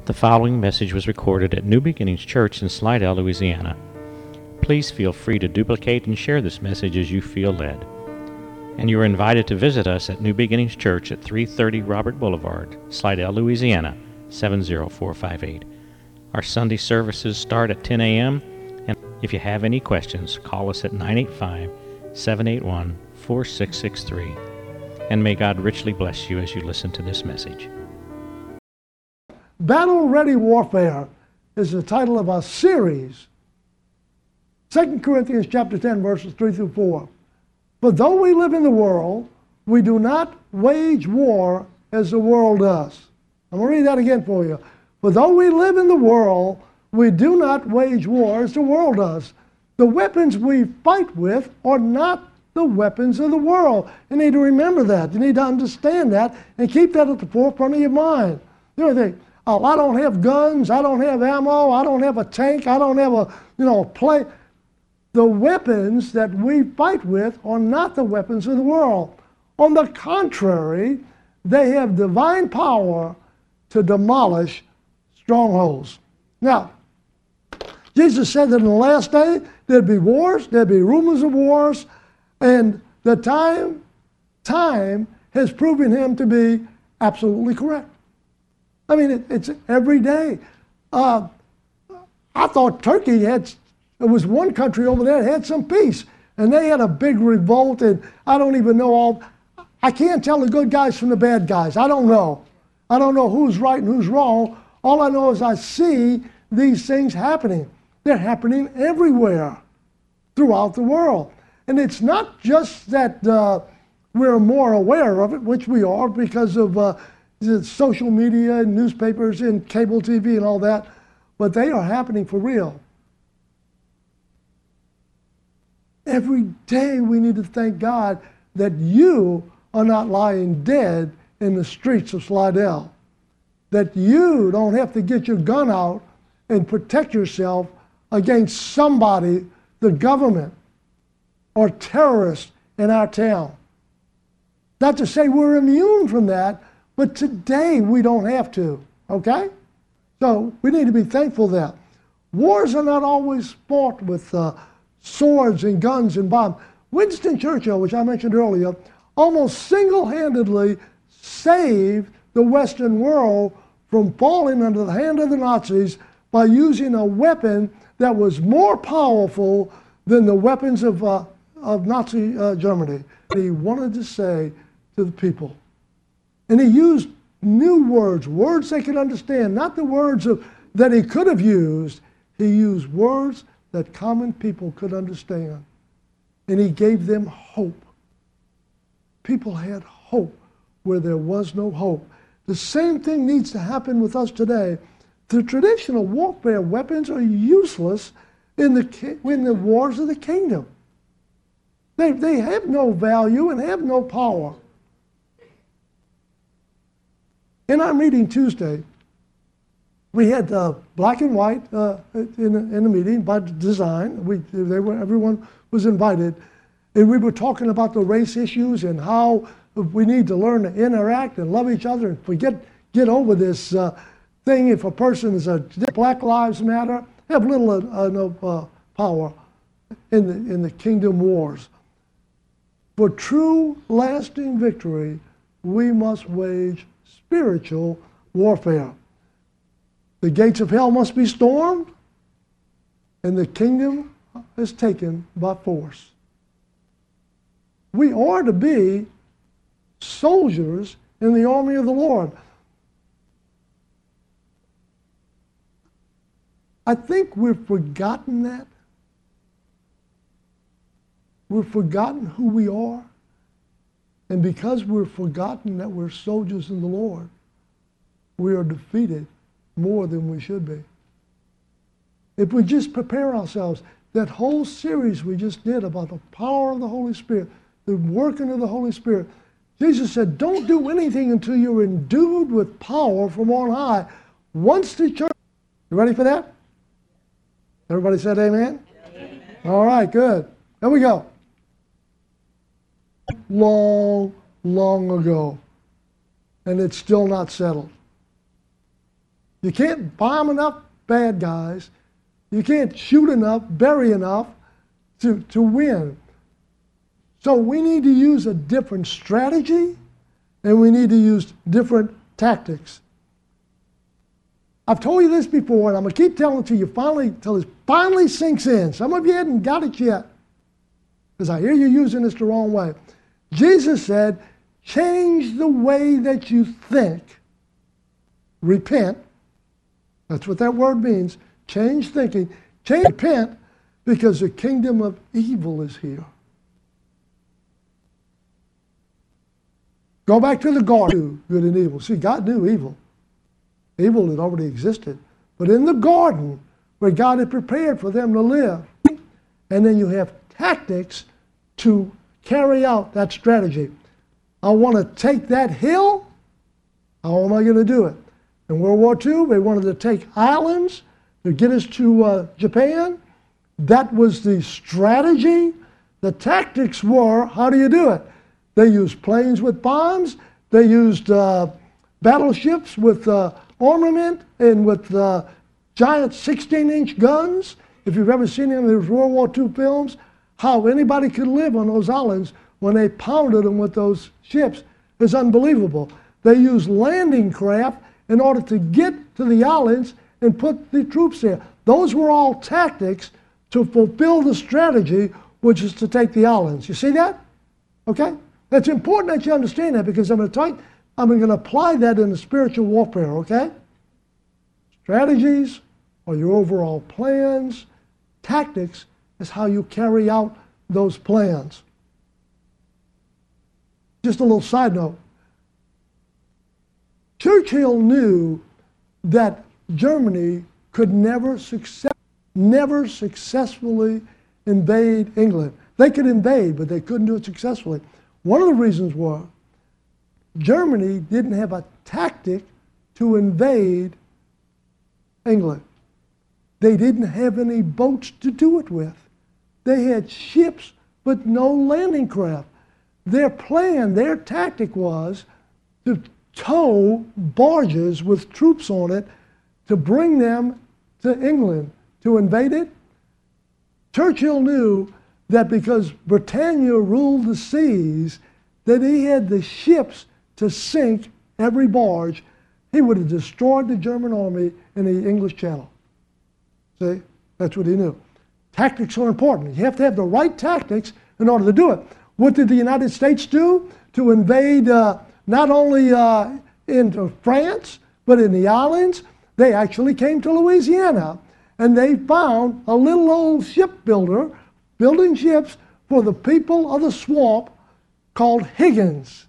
The following message was recorded at New Beginnings Church in Slidell, Louisiana. Please feel free to duplicate and share this message as you feel led. And you are invited to visit us at New Beginnings Church at 330 Robert Boulevard, Slidell, Louisiana, 70458. Our Sunday services start at 10 a.m. And if you have any questions, call us at 985-781-4663. And may God richly bless you as you listen to this message. Battle-Ready Warfare is the title of our series. 2 Corinthians chapter 10, verses 3 through 4. But though we live in the world, we do not wage war as the world does. I'm going to read that again for you. But though we live in the world, we do not wage war as the world does. The weapons we fight with are not the weapons of the world. You need to remember that. You need to understand that and keep that at the forefront of your mind. You know, oh, I don't have guns, I don't have ammo, I don't have a tank, I don't have a, plane. The weapons that we fight with are not the weapons of the world. On the contrary, they have divine power to demolish strongholds. Now, Jesus said that in the last day, there'd be wars, there'd be rumors of wars, and the time has proven him to be absolutely correct. I mean, it's every day. I thought Turkey there was one country over there that had some peace, and they had a big revolt, and I don't even know I can't tell the good guys from the bad guys. I don't know. I don't know who's right and who's wrong. All I know is I see these things happening. They're happening everywhere throughout the world. And it's not just that we're more aware of it, which we are because of social media and newspapers and cable TV and all that, but they are happening for real. Every day we need to thank God that you are not lying dead in the streets of Slidell, that you don't have to get your gun out and protect yourself against somebody, the government, or terrorists in our town. Not to say we're immune from that, but today we don't have to, okay? So we need to be thankful that. Wars are not always fought with swords and guns and bombs. Winston Churchill, which I mentioned earlier, almost single-handedly saved the Western world from falling under the hand of the Nazis by using a weapon that was more powerful than the weapons of Nazi Germany. He wanted to say to the people. And he used new words they could understand, not the words that he could have used. He used words that common people could understand. And he gave them hope. People had hope where there was no hope. The same thing needs to happen with us today. The traditional warfare weapons are useless in the wars of the kingdom. They have no value and have no power. In our meeting Tuesday, we had black and white in the meeting by design. Everyone was invited, and we were talking about the race issues and how we need to learn to interact and love each other and get over this thing. If a person is Black Lives Matter, have little no power in the kingdom wars. For true, lasting victory, we must wage spiritual warfare. The gates of hell must be stormed, and the kingdom is taken by force. We are to be soldiers in the army of the Lord. I think we've forgotten that. We've forgotten who we are. And because we've forgotten that we're soldiers in the Lord, we are defeated more than we should be. If we just prepare ourselves, that whole series we just did about the power of the Holy Spirit, the working of the Holy Spirit, Jesus said, don't do anything until you're endued with power from on high. Once the church... You ready for that? Everybody said amen? Amen. All right, good. Here we go. Long ago, and it's still not settled. You can't bomb enough bad guys. You can't shoot enough, bury enough to win. So we need to use a different strategy, and we need to use different tactics. I've told you this before, and I'm going to keep telling it to you till it finally sinks in. Some of you hadn't got it yet, because I hear you using this the wrong way. Jesus said, change the way that you think. Repent. That's what that word means. Change thinking. Repent, because the kingdom of evil is here. Go back to the garden, good and evil. See, God knew evil. Evil had already existed. But in the garden, where God had prepared for them to live, and then you have tactics to carry out that strategy. I want to take that hill. How am I going to do it? In World War II, they wanted to take islands to get us to Japan. That was the strategy. The tactics were, how do you do it? They used planes with bombs. They used battleships with armament and with giant 16-inch guns. If you've ever seen any of those World War II films, how anybody could live on those islands when they pounded them with those ships is unbelievable. They used landing craft in order to get to the islands and put the troops there. Those were all tactics to fulfill the strategy, which is to take the islands. You see that? Okay? It's important that you understand that, because I'm going to apply that in the spiritual warfare, okay? Strategies are your overall plans. Tactics is how you carry out those plans. Just a little side note. Churchill knew that Germany could never successfully invade England. They could invade, but they couldn't do it successfully. One of the reasons was Germany didn't have a tactic to invade England. They didn't have any boats to do it with. They had ships, but no landing craft. Their plan, their tactic was to tow barges with troops on it to bring them to England to invade it. Churchill knew that because Britannia ruled the seas, that he had the ships to sink every barge. He would have destroyed the German army in the English Channel. See? That's what he knew. Tactics are important. You have to have the right tactics in order to do it. What did the United States do to invade not only into France, but in the islands? They actually came to Louisiana, and they found a little old shipbuilder building ships for the people of the swamp called Higgins.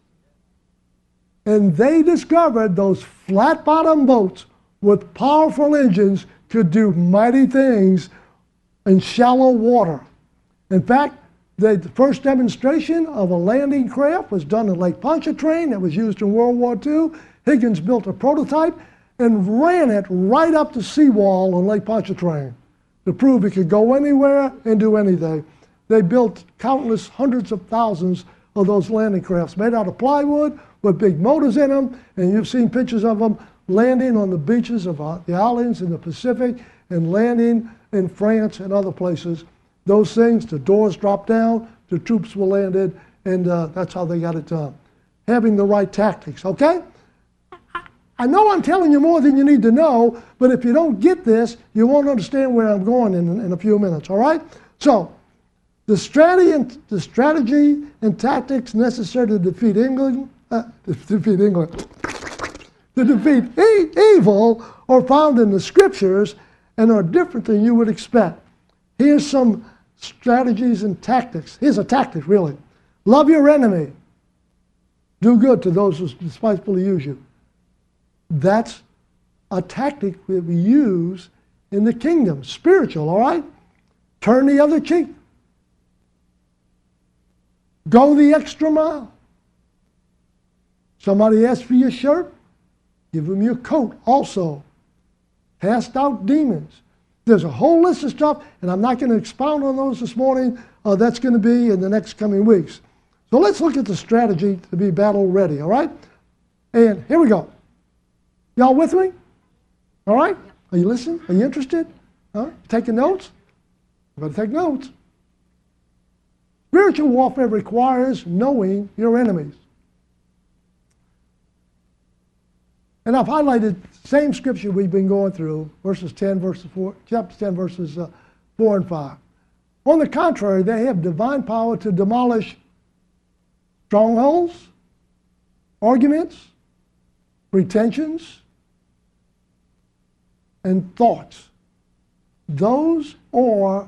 And they discovered those flat-bottom boats with powerful engines could do mighty things in shallow water. In fact, the first demonstration of a landing craft was done in Lake Pontchartrain that was used in World War II. Higgins built a prototype and ran it right up the seawall on Lake Pontchartrain to prove it could go anywhere and do anything. They built countless hundreds of thousands of those landing crafts made out of plywood with big motors in them, and you've seen pictures of them landing on the beaches of the islands in the Pacific and landing in France and other places. Those things, the doors dropped down, the troops were landed, and that's how they got it done. Having the right tactics, okay? I know I'm telling you more than you need to know, but if you don't get this, you won't understand where I'm going in a few minutes, all right? So, the strategy and tactics necessary to defeat evil are found in the scriptures and are different than you would expect. Here's some strategies and tactics. Here's a tactic, really. Love your enemy. Do good to those who despitefully use you. That's a tactic that we use in the kingdom, spiritual, all right? Turn the other cheek. Go the extra mile. Somebody asks for your shirt, give them your coat also. Cast out demons. There's a whole list of stuff, and I'm not going to expound on those this morning. That's going to be in the next coming weeks. So let's look at the strategy to be battle ready, all right? And here we go. Y'all with me? All right? Are you listening? Are you interested? Huh? Taking notes? You better take notes. Spiritual warfare requires knowing your enemies. And I've highlighted the same scripture we've been going through, chapter 10, verses 4 and 5. On the contrary, they have divine power to demolish strongholds, arguments, pretensions, and thoughts. Those are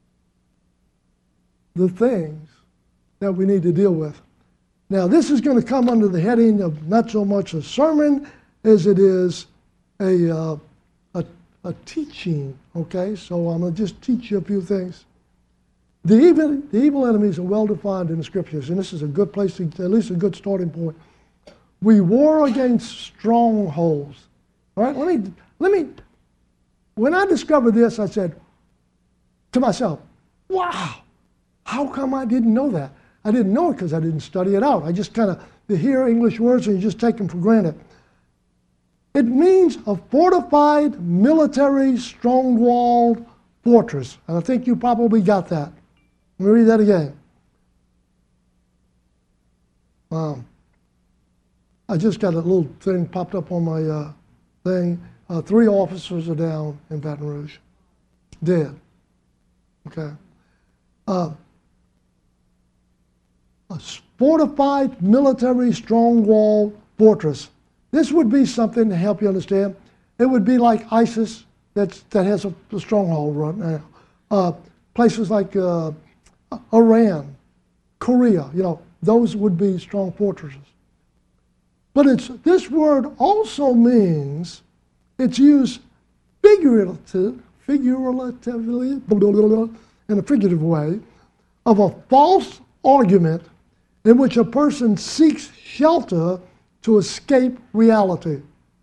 the things that we need to deal with. Now, this is going to come under the heading of not so much a sermon as it is a teaching, okay? So I'm going to just teach you a few things. The evil enemies are well defined in the scriptures, and this is a good place, to, at least a good starting point. We war against strongholds. All right, let me, when I discovered this, I said to myself, wow, how come I didn't know that? I didn't know it because I didn't study it out. I just kind of hear English words and you just take them for granted. It means a fortified, military, strong-walled fortress. And I think you probably got that. Let me read that again. I just got a little thing popped up on my thing. 3 officers are down in Baton Rouge. Dead. Okay. A fortified, military, strong-walled fortress. This would be something to help you understand. It would be like ISIS that has a stronghold right now. Places like Iran, Korea, those would be strong fortresses. But this word also means it's used figuratively, in a figurative way, of a false argument in which a person seeks shelter to escape reality.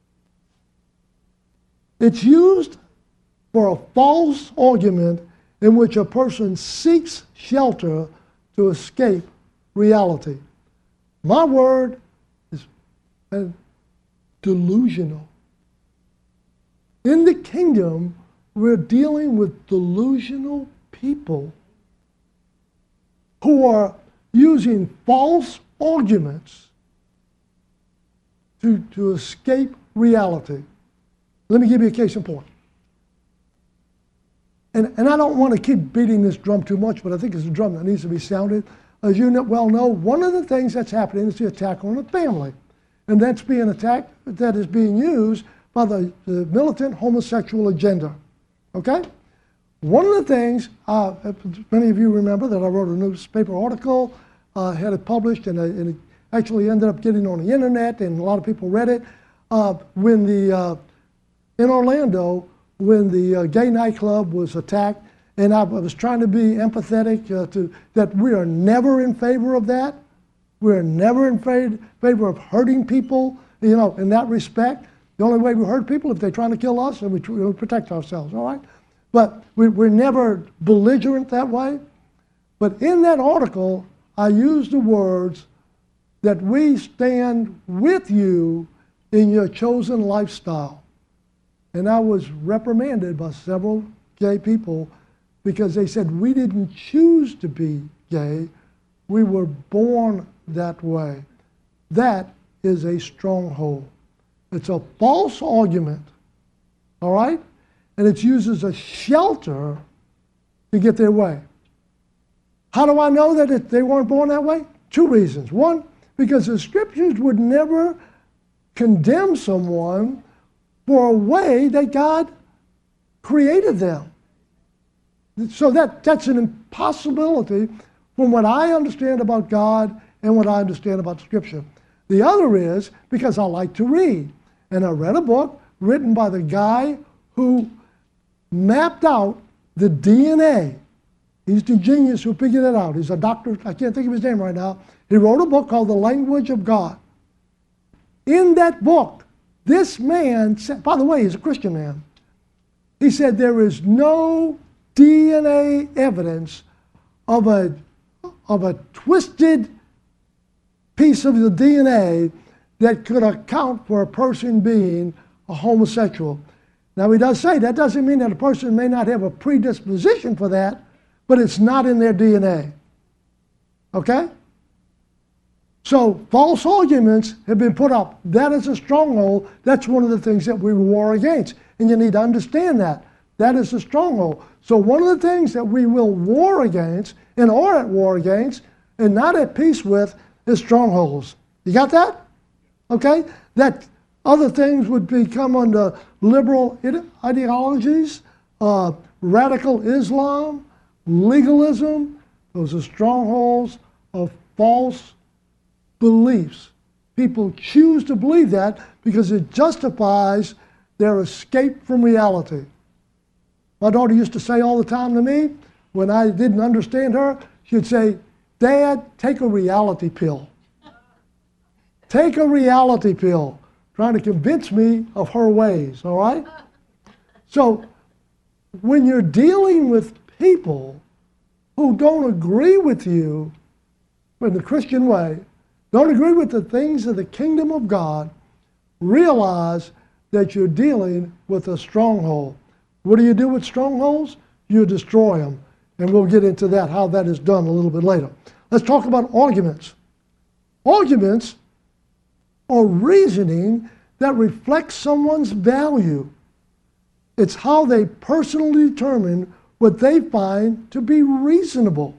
It's used for a false argument in which a person seeks shelter to escape reality. My word is delusional. In the kingdom, we're dealing with delusional people who are using false arguments to escape reality. Let me give you a case in point. And I don't want to keep beating this drum too much, but I think it's a drum that needs to be sounded. As you well know, one of the things that's happening is the attack on the family. And that's being attacked, that is being used by the militant homosexual agenda. Okay? One of the things, many of you remember that I wrote a newspaper article, had it published, and it actually ended up getting on the internet, and a lot of people read it. In Orlando, when the gay nightclub was attacked, and I was trying to be empathetic to that we are never in favor of that. We're never in favor of hurting people, in that respect. The only way we hurt people if they're trying to kill us, and we protect ourselves, all right? But we're never belligerent that way. But in that article, I used the words that we stand with you in your chosen lifestyle. And I was reprimanded by several gay people because they said we didn't choose to be gay, we were born that way. That is a stronghold. It's a false argument, all right? And it's used as a shelter to get their way. How do I know that they weren't born that way? 2 reasons. One, because the scriptures would never condemn someone for a way that God created them. So that's an impossibility from what I understand about God and what I understand about Scripture. The other is because I like to read. And I read a book written by the guy who mapped out the DNA. He's the genius who figured it out. He's a doctor. I can't think of his name right now. He wrote a book called The Language of God. In that book, this man said, by the way, he's a Christian man. He said there is no DNA evidence of a twisted piece of the DNA that could account for a person being a homosexual. Now he does say that doesn't mean that a person may not have a predisposition for that, but it's not in their DNA. Okay? So false arguments have been put up. That is a stronghold. That's one of the things that we war against. And you need to understand that. That is a stronghold. So one of the things that we will war against and are at war against and not at peace with is strongholds. You got that? Okay? That other things would become under liberal ideologies, radical Islam, legalism. Those are strongholds of false beliefs. People choose to believe that because it justifies their escape from reality. My daughter used to say all the time to me, when I didn't understand her, she'd say, "Dad, take a reality pill." Take a reality pill, trying to convince me of her ways, all right? So when you're dealing with people who don't agree with you in the Christian way, don't agree with the things of the kingdom of God, realize that you're dealing with a stronghold. What do you do with strongholds? You destroy them. And we'll get into that, how that is done a little bit later. Let's talk about arguments. Arguments are reasoning that reflects someone's value. It's how they personally determine what they find to be reasonable.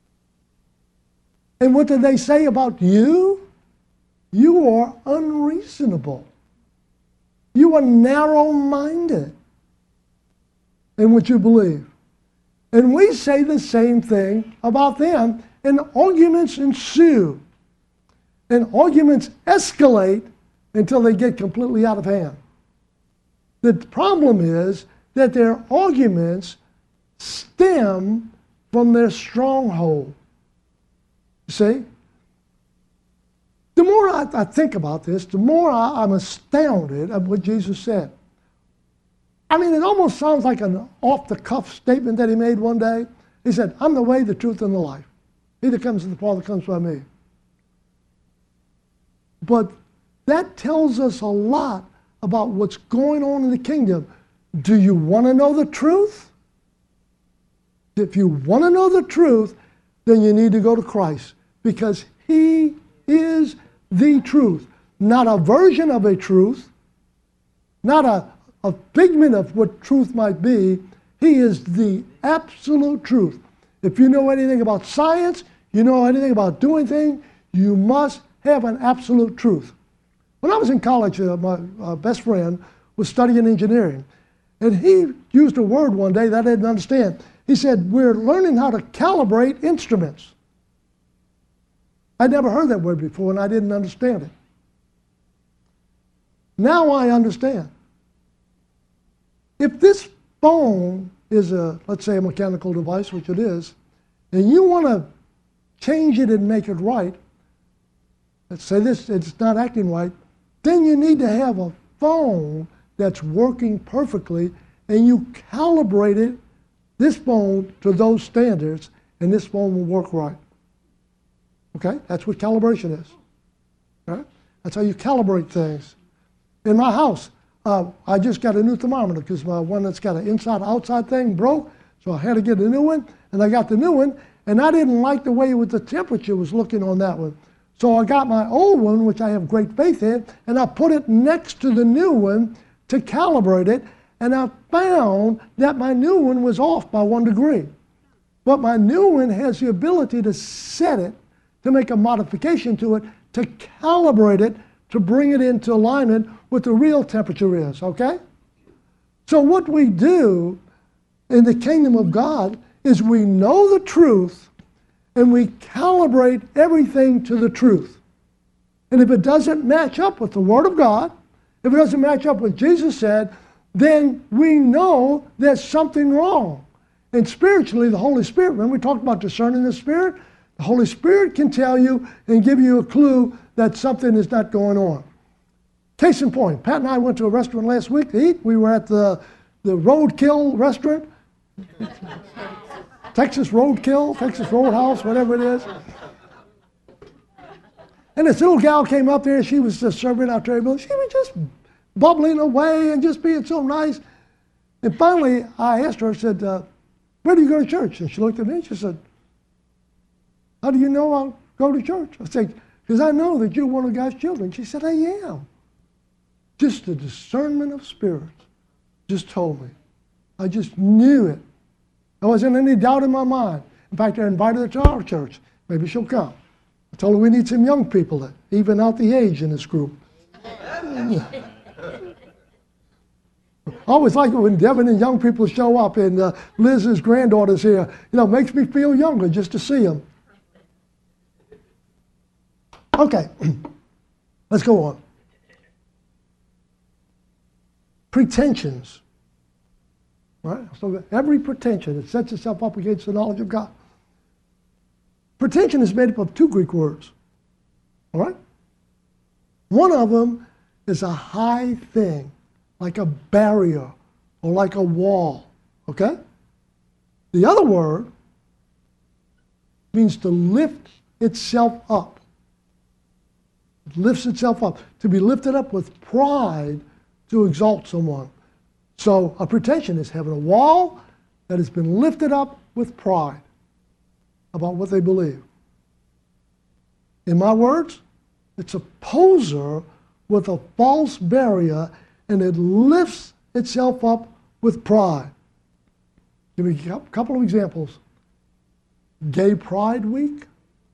And what do they say about you? You are unreasonable. You are narrow-minded in what you believe. And we say the same thing about them, and arguments ensue. And arguments escalate until they get completely out of hand. The problem is that their arguments stem from their stronghold. You see? The more I think about this, the more I'm astounded at what Jesus said. I mean, it almost sounds like an off-the-cuff statement that he made one day. He said, "I'm the way, the truth, and the life. He that comes to the Father comes by me." But that tells us a lot about what's going on in the kingdom. Do you want to know the truth? If you want to know the truth, then you need to go to Christ, because he is the truth. Not a version of a truth, not a figment of what truth might be. He is the absolute truth. If you know anything about science, you know anything about doing things, you must have an absolute truth. When I was in college, my best friend was studying engineering, and he used a word one day that I didn't understand. He said, "We're learning how to calibrate instruments." I'd never heard that word before, and I didn't understand it. Now I understand. If this phone is let's say a mechanical device, which it is, and you want to change it and make it right, let's say it's not acting right, then you need to have a phone that's working perfectly, and you calibrate this phone to those standards, and this phone will work right. Okay? That's what calibration is. Right? That's how you calibrate things. In my house, I just got a new thermometer because my one that's got an inside-outside thing broke, so I had to get a new one, and I got the new one, and I didn't like the way the temperature was looking on that one. So I got my old one, which I have great faith in, and I put it next to the new one to calibrate it, and I found that my new one was off by 1 degree. But my new one has the ability to set it, to make a modification to it, to calibrate it, to bring it into alignment with the real temperature is, okay? So what we do in the kingdom of God is we know the truth, and we calibrate everything to the truth. And if it doesn't match up with the Word of God, if it doesn't match up with what Jesus said, then we know there's something wrong. And spiritually, the Holy Spirit, when we talked about discerning the Spirit, the Holy Spirit can tell you and give you a clue that something is not going on. Case in point, Pat and I went to a restaurant last week to eat. We were at the Roadkill restaurant. Texas Roadkill, Texas Roadhouse, whatever it is. And this little gal came up there, she was just serving our table. She was just bubbling away and just being so nice. And finally, I asked her, I said, where do you go to church? And she looked at me and she said, how do you know I'll go to church? I said, because I know that you're one of God's children. She said, I am. Just the discernment of spirits just told me. I just knew it. There wasn't any doubt in my mind. In fact, I invited her to our church. Maybe she'll come. I told her we need some young people to even out the age in this group. I always like it when Devin and young people show up, and Liz's granddaughter's here. You know, it makes me feel younger just to see them. Okay, let's go on. Pretensions. Right? So every pretension that sets itself up against the knowledge of God. Pretension is made up of two Greek words. All right? One of them is a high thing, like a barrier or like a wall. Okay? The other word means to lift itself up. It lifts itself up. To be lifted up with pride to exalt someone. So a pretension is having a wall that has been lifted up with pride about what they believe. In my words, it's a poser with a false barrier, and it lifts itself up with pride. Give me a couple of examples. Gay Pride Week,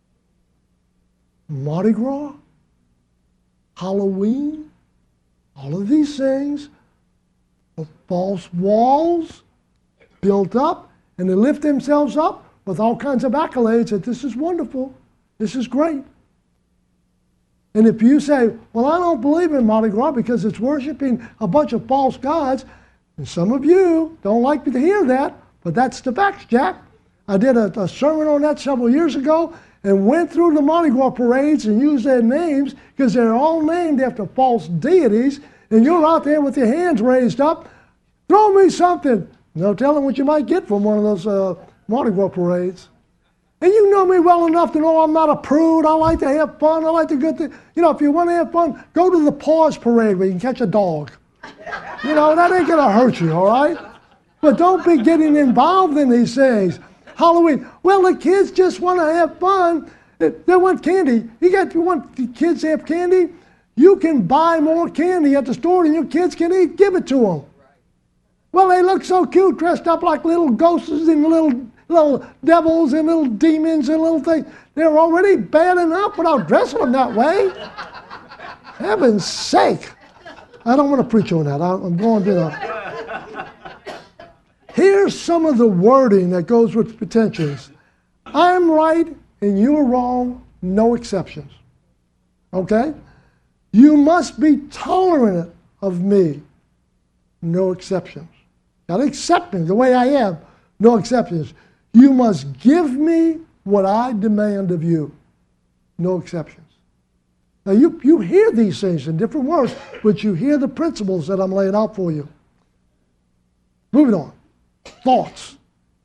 Mardi Gras, Halloween, all of these things are false walls built up, and they lift themselves up with all kinds of accolades that this is wonderful, this is great. And if you say, well, I don't believe in Mardi Gras because it's worshiping a bunch of false gods, and some of you don't like me to hear that, but that's the facts, Jack. I did a sermon on that several years ago and went through the Mardi Gras parades and used their names because they're all named after false deities, and you're out there with your hands raised up. Throw me something. No telling what you might get from one of those Mardi Gras parades. And you know me well enough to know I'm not a prude. I like to have fun. I like to good thing. You know, if you want to have fun, go to the Paws Parade where you can catch a dog. You know, that ain't going to hurt you, all right? But don't be getting involved in these things. Halloween. Well, the kids just want to have fun. They want candy. You want the kids to have candy? You can buy more candy at the store than your kids can eat. Give it to them. Well, they look so cute, dressed up like little ghosts and little devils and little demons and little things. They're already bad enough without dressing them that way. Heaven's sake. I don't want to preach on that. I'm going to the... Here's some of the wording that goes with pretensions. I'm right and you're wrong, no exceptions. Okay? You must be tolerant of me, no exceptions. Not accepting the way I am, no exceptions. You must give me what I demand of you, no exceptions. Now you hear these things in different words, but you hear the principles that I'm laying out for you. Moving on. Thoughts.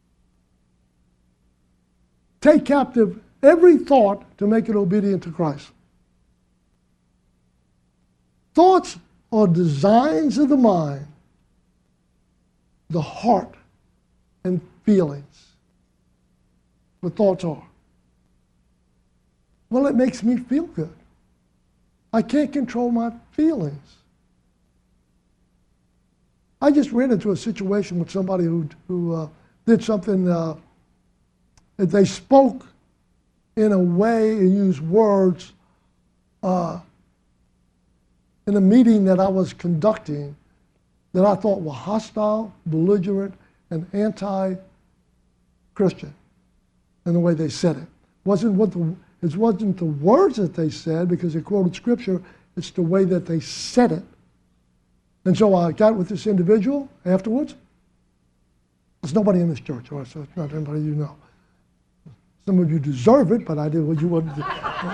Take captive every thought to make it obedient to Christ. Thoughts are designs of the mind, the heart, and feelings. What thoughts are. Well, it makes me feel good. I can't control my feelings. I just ran into a situation with somebody who did something that they spoke in a way and used words in a meeting that I was conducting that I thought were hostile, belligerent, and anti-Christian in the way they said it. It wasn't the words that they said because they quoted Scripture, it's the way that they said it. And so I got with this individual afterwards. There's nobody in this church, so it's not anybody you know. Some of you deserve it, but I did what you wanted to do.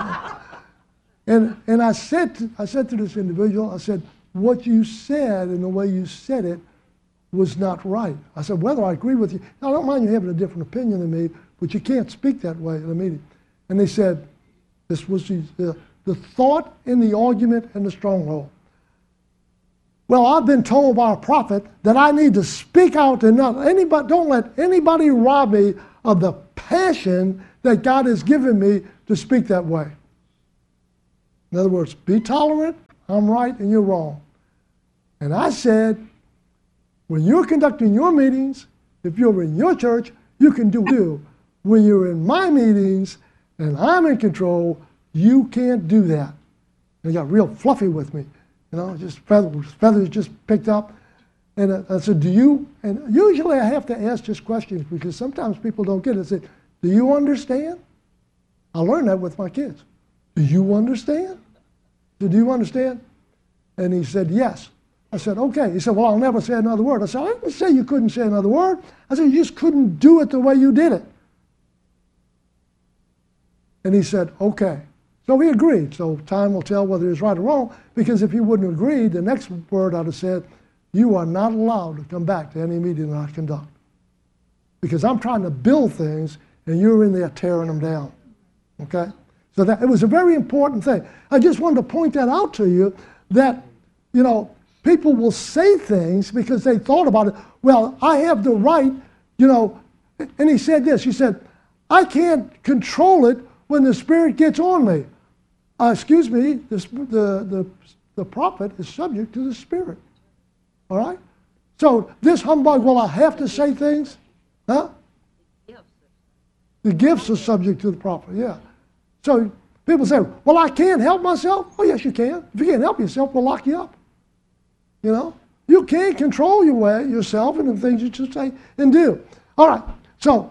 And I said to this individual, I said, what you said and the way you said it was not right. I said, whether I agree with you, I don't mind you having a different opinion than me, but you can't speak that way in a meeting. And they said, this was the thought and the argument and the stronghold. Well, I've been told by a prophet that I need to speak out and don't let anybody rob me of the passion that God has given me to speak that way. In other words, be tolerant, I'm right and you're wrong. And I said, when you're conducting your meetings, if you're in your church, you can do it. When you're in my meetings and I'm in control, you can't do that. They got real fluffy with me, just feathers just picked up. And I said, do you? And usually I have to ask just questions because sometimes people don't get it. I said, do you understand? I learned that with my kids. Do you understand? Do you understand? And he said, yes. I said, okay. He said, well, I'll never say another word. I said, I didn't say you couldn't say another word. I said, you just couldn't do it the way you did it. And he said, okay. So we agreed. So time will tell whether he was right or wrong, because if he wouldn't have agreed, the next word I'd have said, you are not allowed to come back to any meeting that I conduct. Because I'm trying to build things, and you're in there tearing them down. Okay? So that it was a very important thing. I just wanted to point that out to you that, people will say things because they thought about it. Well, I have the right, and he said this. He said, I can't control it when the Spirit gets on me. Excuse me, the prophet is subject to the Spirit. All right? So this humbug, well, I have to say things? Huh? The gifts are subject to the prophet, yeah. So people say, well, I can't help myself. Oh, yes, you can. If you can't help yourself, we'll lock you up. You can't control yourself and the things you should say and do. All right, so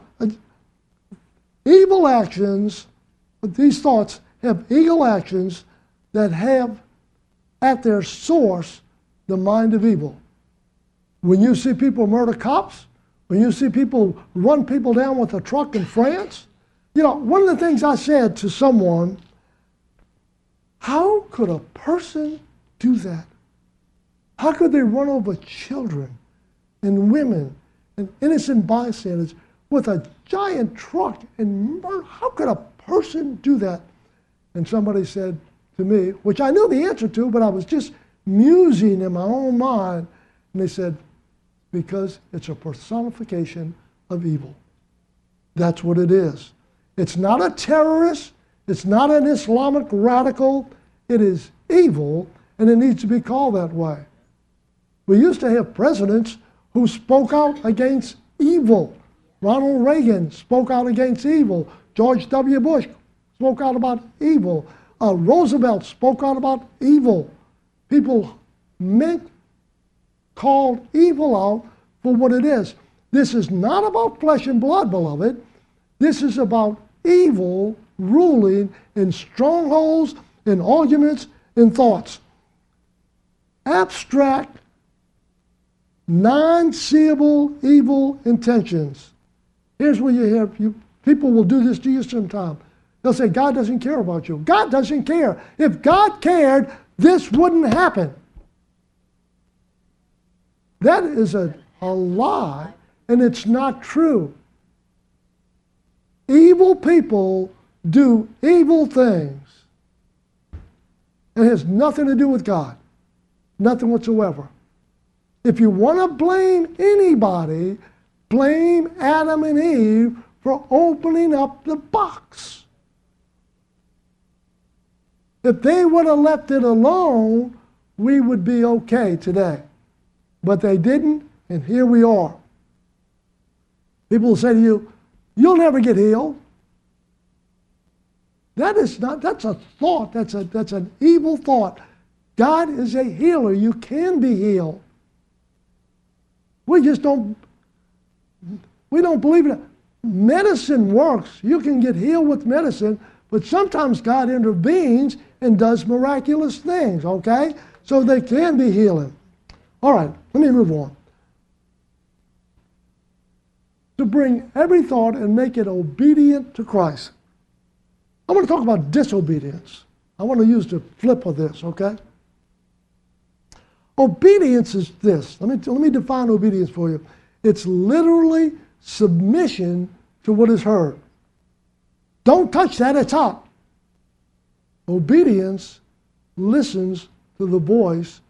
evil actions, these thoughts have evil actions that have at their source the mind of evil. When you see people murder cops, when you see people run people down with a truck in France, one of the things I said to someone, how could a person do that? How could they run over children and women and innocent bystanders with a giant truck and murder? How could a person do that? And somebody said to me, which I knew the answer to, but I was just musing in my own mind, and they said, because it's a personification of evil. That's what it is. It's not a terrorist. It's not an Islamic radical. It is evil, and it needs to be called that way. We used to have presidents who spoke out against evil. Ronald Reagan spoke out against evil. George W. Bush spoke out about evil. Roosevelt spoke out about evil. People called evil out for what it is. This is not about flesh and blood, beloved. This is about evil ruling in strongholds, in arguments, in thoughts. Abstract, non-seeable evil intentions. Here's where you hear people will do this to you sometime. They'll say, God doesn't care about you. God doesn't care. If God cared, this wouldn't happen. That is a lie, and it's not true. Evil people do evil things. It has nothing to do with God. Nothing whatsoever. If you want to blame anybody, blame Adam and Eve for opening up the box. If they would have left it alone, we would be okay today. But they didn't, and here we are. People will say to you, you'll never get healed. That's a thought. That's an evil thought. God is a healer. You can be healed. We don't believe in it. Medicine works. You can get healed with medicine, but sometimes God intervenes and does miraculous things, okay? So they can be healing. All right, let me move on. To bring every thought and make it obedient to Christ. I want to talk about disobedience. I want to use the flip of this, okay? Obedience is this. Let me define obedience for you. It's literally submission to what is heard. Don't touch that, it's hot. Obedience listens to the voice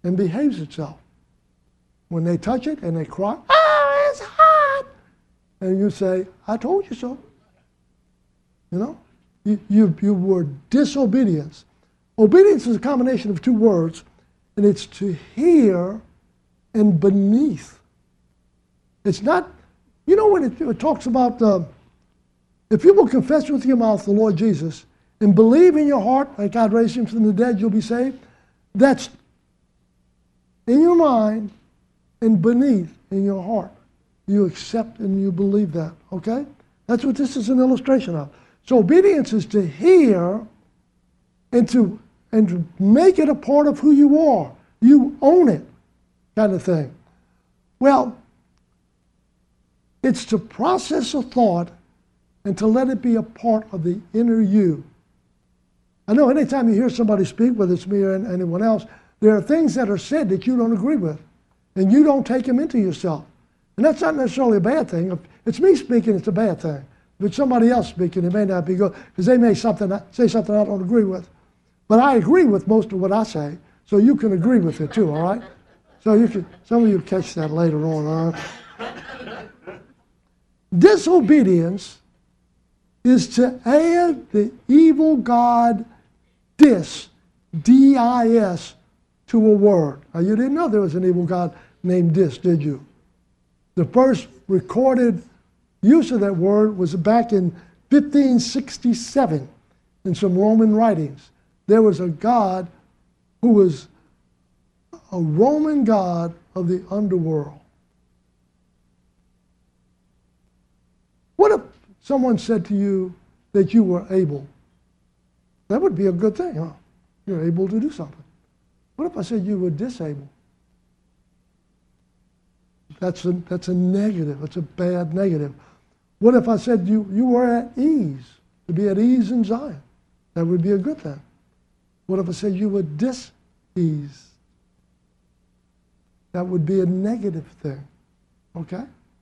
and behaves itself. When they touch it and they cry, "Oh, it's hot!" and you say, "I told you so." You know, you were disobedience. Obedience is a combination of two words, and it's to hear and beneath. It's not, you know, when it talks about if you will confess with your mouth the Lord Jesus and believe in your heart that God raised him from the dead, you'll be saved. That's in your mind and beneath in your heart. You accept and you believe that, okay? That's what this is an illustration of. So obedience is to hear and to make it a part of who you are. You own it, kind of thing. Well, it's to process a thought and to let it be a part of the inner you. I know anytime you hear somebody speak, whether it's me or anyone else, there are things that are said that you don't agree with, and you don't take them into yourself. And that's not necessarily a bad thing. If it's me speaking, it's a bad thing. If it's somebody else speaking, it may not be good, because they may say something I don't agree with. But I agree with most of what I say, so you can agree with it too, all right? So you can, some of you catch that later on, all right? Disobedience is to add the evil God dis, D-I-S, to a word. Now, you didn't know there was an evil God named dis, did you? The first recorded use of that word was back in 1567 in some Roman writings. There was a god who was a Roman god of the underworld. What if someone said to you that you were able? That would be a good thing, huh? You're able to do something. What if I said you were disabled? That's a negative. It's a bad negative. What if I said you were at ease? To be at ease in Zion. That would be a good thing. What if I said you were dis-ease? That would be a negative thing. Okay?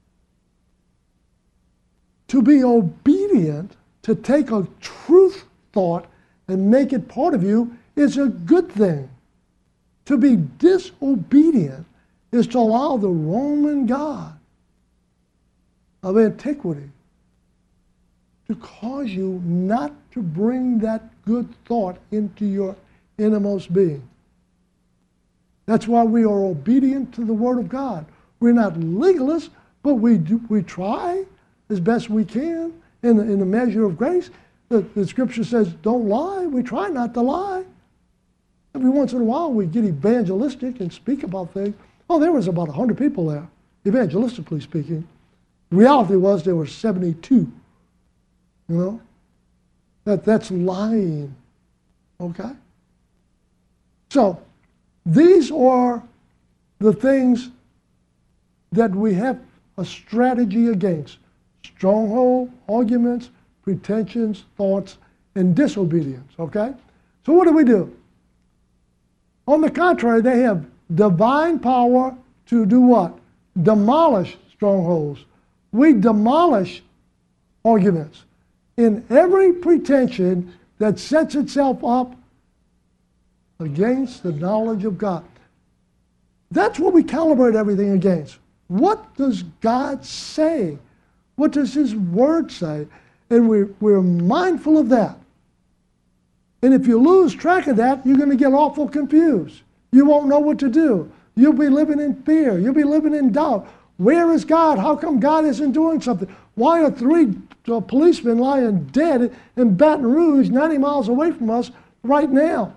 To be obedient, to take a truth thought and make it part of you, is a good thing. To be disobedient is to allow the Roman God of antiquity to cause you not to bring that good thought into your innermost being. That's why we are obedient to the Word of God. We're not legalists, but we try as best we can in the measure of grace. The Scripture says, don't lie. We try not to lie. Every once in a while, we get evangelistic and speak about things. Oh, there was about 100 people there, evangelistically speaking. The reality was there were 72. You know? That's lying. Okay? So, these are the things that we have a strategy against. Stronghold, arguments, pretensions, thoughts, and disobedience. Okay? So what do? On the contrary, they have divine power to do what? Demolish strongholds. We demolish arguments. In every pretension that sets itself up against the knowledge of God. That's what we calibrate everything against. What does God say? What does His Word say? And we're mindful of that. And if you lose track of that, you're going to get awful confused. You won't know what to do. You'll be living in fear. You'll be living in doubt. Where is God? How come God isn't doing something? Why are 3 policemen lying dead in Baton Rouge, 90 miles away from us right now?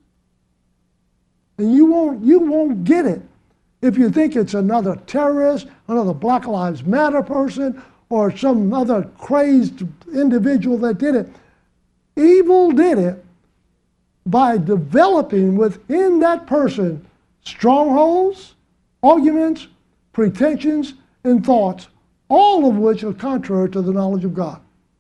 And you won't get it if you think it's another terrorist, another Black Lives Matter person, or some other crazed individual that did it. Evil did it by developing within that person strongholds, arguments, pretensions, and thoughts, all of which are contrary to the knowledge of God.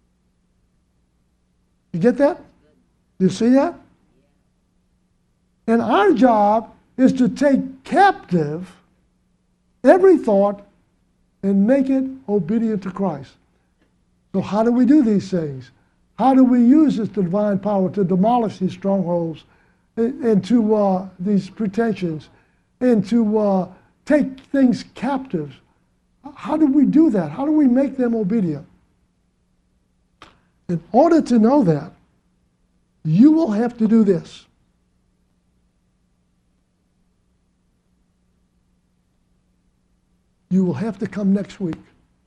You get that? You see that? And our job is to take captive every thought and make it obedient to Christ. So how do we do these things? How do we use this divine power to demolish these strongholds and to these pretensions and to take things captive. How do we do that? How do we make them obedient? In order to know that, you will have to do this. You will have to come next week.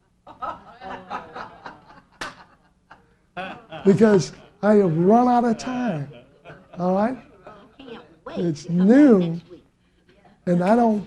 Because I have run out of time. All right? It's noon, and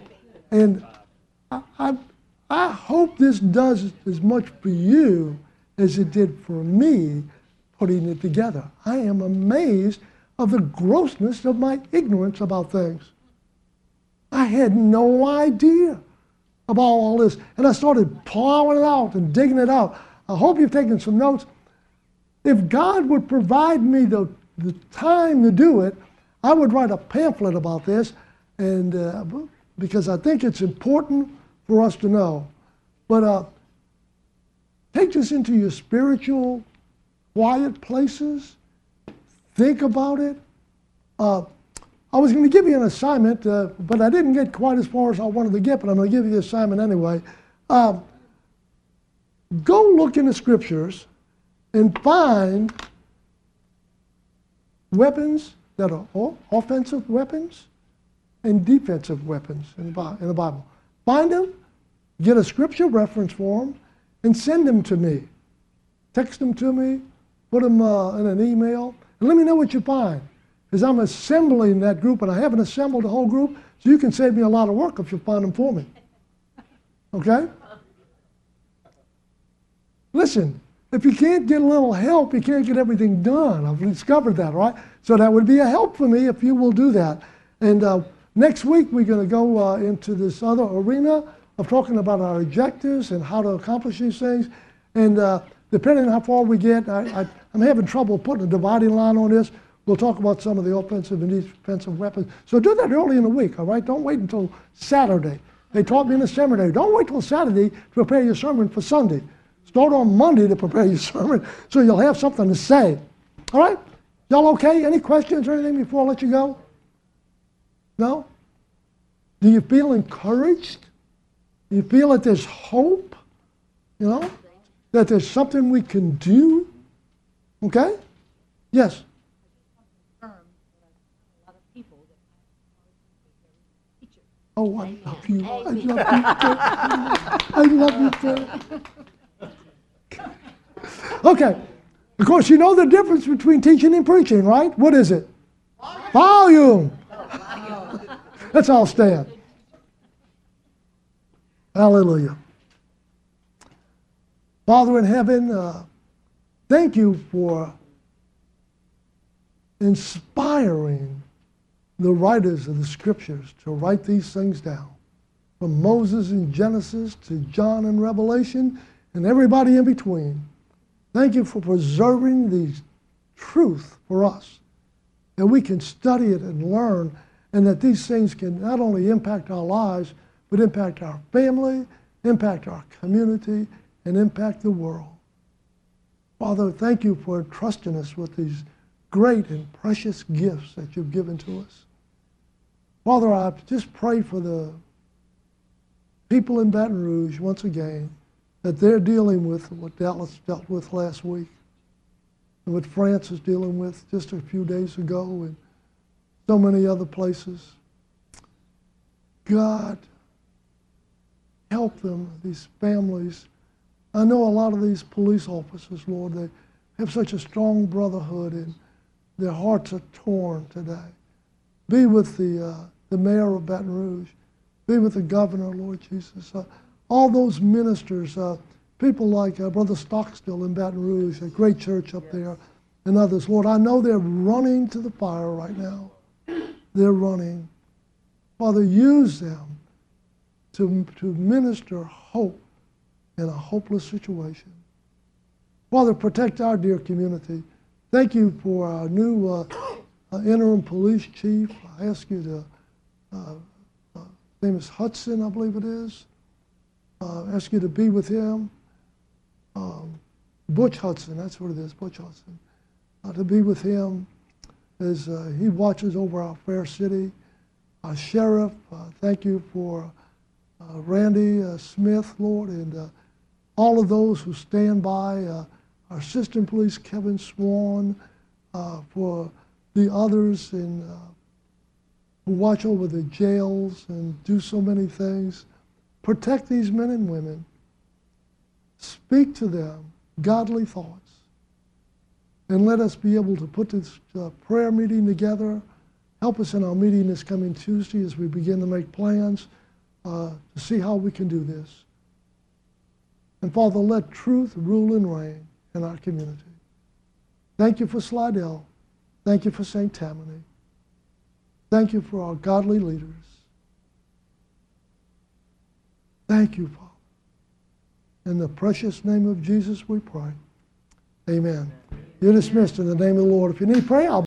I hope this does as much for you as it did for me putting it together. I am amazed of the grossness of my ignorance about things. I had no idea about all this, and I started plowing it out and digging it out. I hope you've taken some notes. If God would provide me the time to do it, I would write a pamphlet about this, and because I think it's important for us to know. But take this into your spiritual, quiet places. Think about it. I was going to give you an assignment, but I didn't get quite as far as I wanted to get, but I'm going to give you the assignment anyway. Go look in the scriptures and find weapons that are offensive weapons and defensive weapons in the Bible. Find them, get a scripture reference for them, and send them to me. Text them to me, put them in an email, and let me know what you find. Because I'm assembling that group, and I haven't assembled the whole group, so you can save me a lot of work if you find them for me. Okay? Listen, if you can't get a little help, you can't get everything done. I've discovered that, right? So that would be a help for me if you will do that. And next week, we're going to go into this other arena of talking about our objectives and how to accomplish these things. And depending on how far we get, I'm having trouble putting a dividing line on this. We'll talk about some of the offensive and defensive weapons. So do that early in the week, all right? Don't wait until Saturday. They taught me in the seminary, don't wait till Saturday to prepare your sermon for Sunday. Start on Monday to prepare your sermon so you'll have something to say. All right? Y'all okay? Any questions or anything before I let you go? No? Do you feel encouraged? Do you feel that there's hope? You know? That there's something we can do? Okay? Yes? Oh, I love you. I love you. I love you. Okay. Of course, you know the difference between teaching and preaching, right? What is it? Volume. Let's all stand. Hallelujah. Father in heaven, thank you for inspiring the writers of the scriptures to write these things down. From Moses in Genesis to John in Revelation and everybody in between. Thank you for preserving these truth for us, that we can study it and learn, and that these things can not only impact our lives, but impact our family, impact our community, and impact the world. Father, thank you for entrusting us with these great and precious gifts that you've given to us. Father, I just pray for the people in Baton Rouge once again, that they're dealing with what Dallas dealt with last week, and what France is dealing with just a few days ago, and so many other places. God, help them, these families. I know a lot of these police officers, Lord, they have such a strong brotherhood, and their hearts are torn today. Be with the mayor of Baton Rouge. Be with the governor, Lord Jesus. All those ministers, people like Brother Stockstill in Baton Rouge, a great church up there, and others. Lord, I know they're running to the fire right now. They're running. Father, use them to minister hope in a hopeless situation. Father, protect our dear community. Thank you for our new interim police chief. I ask you to, his name is Hudson, I believe it is. Ask you to be with him. Butch Hudson, that's what it is, Butch Hudson. To be with him as he watches over our fair city. Sheriff. Thank you for Randy Smith, Lord, and all of those who stand by. Our Assistant Police Kevin Swan, for the others who watch over the jails and do so many things. Protect these men and women. Speak to them godly thoughts. And let us be able to put this prayer meeting together. Help us in our meeting this coming Tuesday as we begin to make plans to see how we can do this. And Father, let truth rule and reign in our community. Thank you for Slidell. Thank you for St. Tammany. Thank you for our godly leaders. Thank you, Father. In the precious name of Jesus we pray. Amen. You're dismissed in the name of the Lord. If you need prayer, I'll